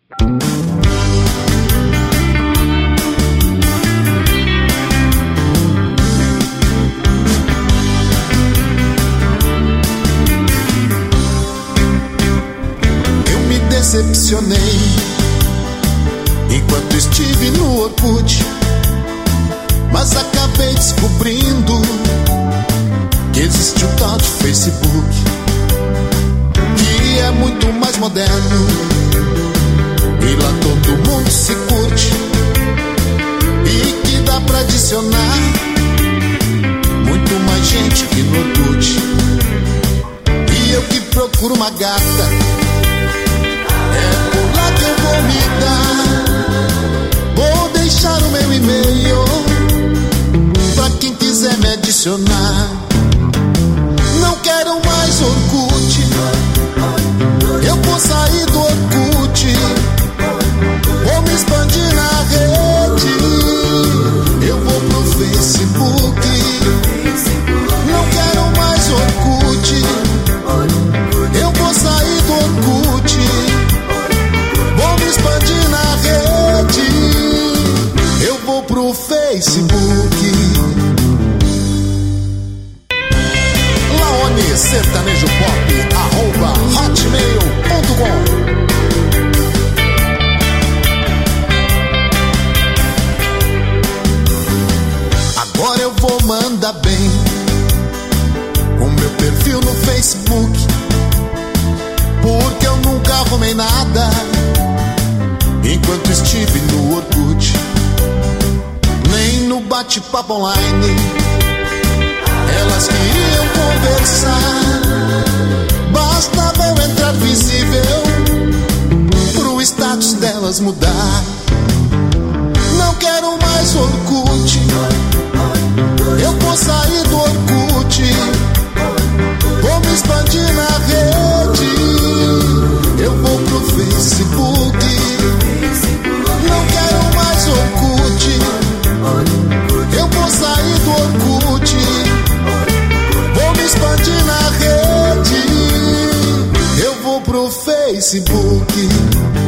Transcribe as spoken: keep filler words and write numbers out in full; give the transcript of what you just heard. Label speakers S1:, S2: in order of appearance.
S1: Eu me decepcionei enquanto estive no Orkut, mas acabei descobrindo que existe o tal de Facebook, que é muito mais moderno, e lá todo mundo se curte, e que dá pra adicionar muito mais gente que no Orkut. E eu que procuro uma gata, é por lá que eu vou me dar. Vou deixar o meu e-mail pra quem quiser me adicionar. Não quero mais Orkut, eu vou sair do Orkut, vou me expandir na rede, eu vou pro Facebook. Não quero mais Orkut, eu vou sair do Orkut, vou me expandir na rede, eu vou pro Facebook. Laone Sertanejo Pop, arroba hotmail ponto com. Agora eu vou mandar bem com meu perfil no Facebook, porque eu nunca arrumei nada enquanto estive no Orkut, nem no bate-papo online. Elas queriam conversar, bastava eu entrar visível pro status delas mudar. Não quero mais Orkut, eu vou sair do Orkut, vou me expandir na rede, eu vou pro Facebook. Não quero mais Orkut, eu vou sair do Orkut, vou me expandir na rede, eu vou pro Facebook.